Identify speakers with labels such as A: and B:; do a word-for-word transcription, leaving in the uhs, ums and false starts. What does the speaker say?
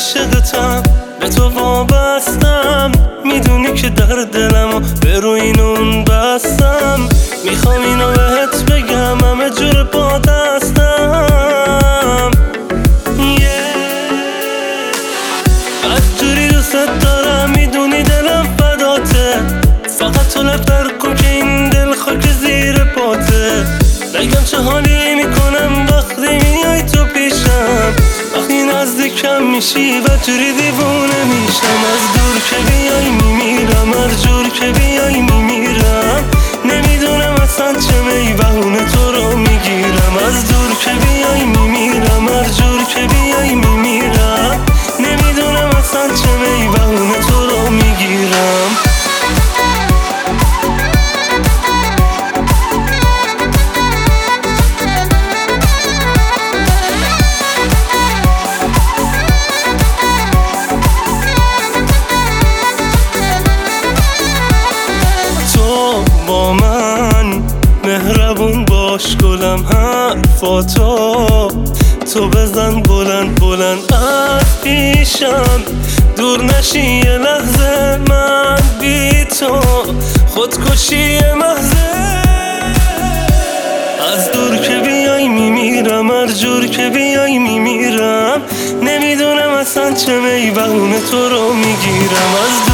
A: عاشقتم، به تو وابستم، میدونی که در دلمو به روی اون بستم. میخوام اینو بهت بگم، همه جور با دستم. از جوری دوست دارم، میدونی دلم فداته، فقط تو لفتر کن که این دل خاک زیر پاته. بگم چه حالی میکنم وقتی میای تو پیشم، وقتی نزدیکم میشی و جوری دیوونه میشم. از دور که بیای میمیرم، هر جور که بیای میمیرم. نمیدونم اصلا چه میبهونه تو رو میگیرم. از دور که بیای میمیرم، هر جور که بیای میمیرم. نمیدونم اصلا چه میبهونه تو رو میگیرم. با من مهربون باش گلم، حرفاتو تو بزن بلند بلند از پیشم. دور نشی یه لحظه من بی تو، خودکشی محضه. از دور که بیای میمیرم، هر جور که بیای میمیرم. نمیدونم اصلا چه میبهونه تو رو میگیرم. از